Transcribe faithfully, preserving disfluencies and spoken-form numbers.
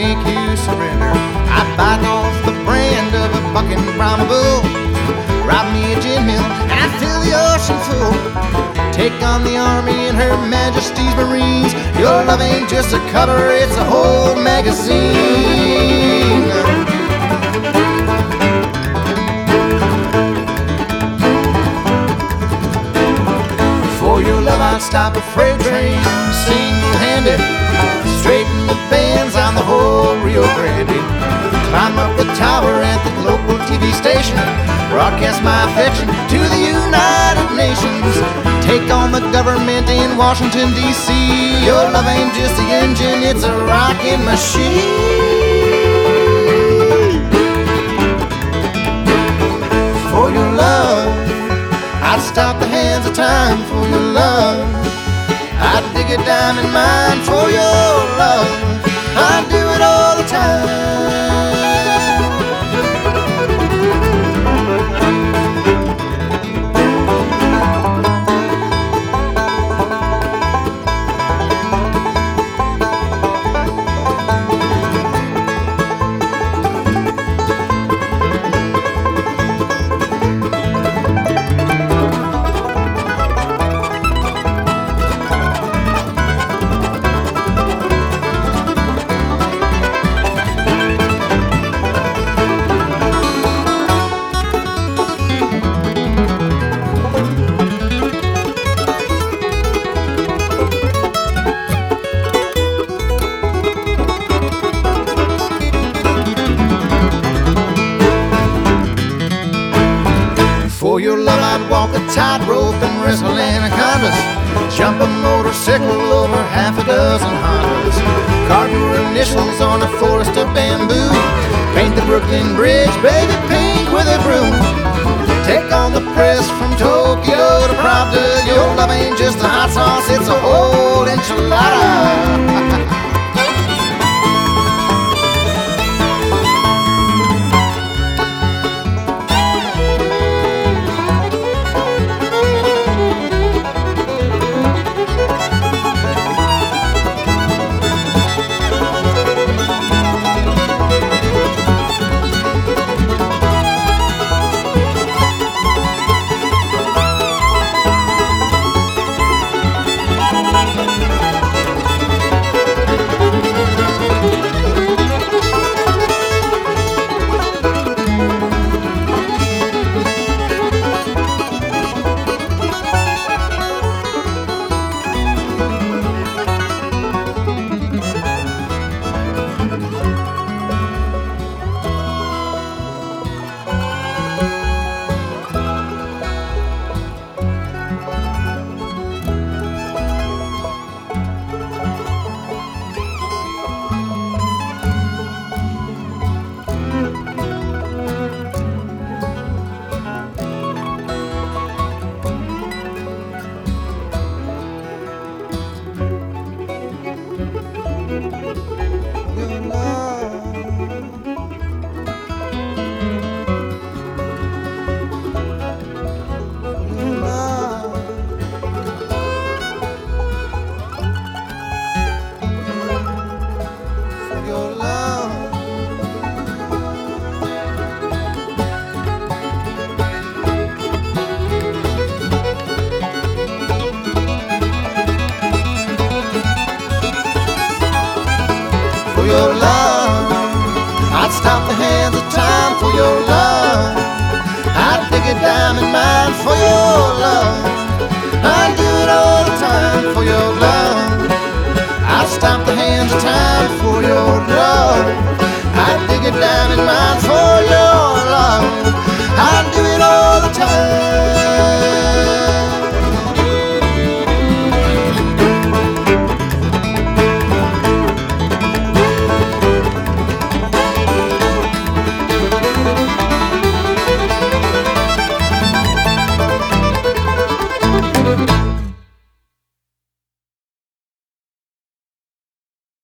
make you surrender. I'd bite off the brand of a bucking Brahma bull, rob me a gin mill, and I'd fill the ocean full. Take on the Army and Her Majesty's Marines. Your love ain't just a cover, it's a whole magazine. For your love I'd stop a freight train single-handed, straighten the bands on the whole Rio Grande, climb up the tower at the local T V station, broadcast my affection to the United Nations. Take on the government in Washington, D C Your love ain't just the engine, it's a rocking machine. For your love I'd stop the hands of time. For your love I'd dig a diamond mine. For your love I'd do it all the time. For your love I'd walk a tightrope and wrestle anacondas, jump a motorcycle over half a dozen Hondas, carve your initials on a forest of bamboo, paint the Brooklyn Bridge, baby, pink with a broom. Take on the press from Tokyo to Pravda. Your love ain't just a hot sauce, it's a whole enchilada. For your love I'd stop the hands of time. For your love I'd dig a diamond mine. For your love I'd do it all the time. For your love I'd stop the hands of time. For your love I'd dig a diamond mine.